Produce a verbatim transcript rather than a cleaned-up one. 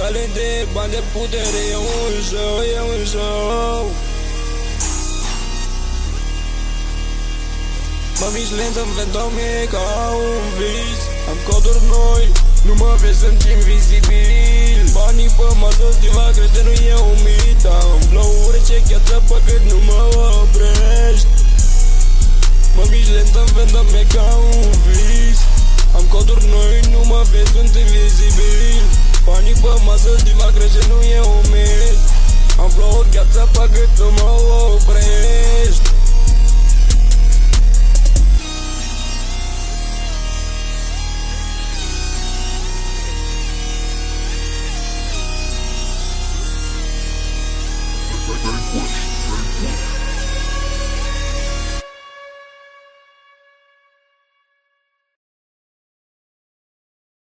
talent de bani de putere, e un show, e un show. Mă mișc lent în vântul mie ca un vis. Am coduri noi, nu mă vezi, sunt invizibil. Banii pe masă, stima crește, nu e un mit. Am flow-uri ce gheață pe cât nu mă oprești. Mă mișc lent în vântul mie ca un vis. Am coduri noi, nu mă vezi, sunt invizibil. Banii pe masă, stima crește, nu e un mit. Am flow-uri gheață pe cât nu mă oprești.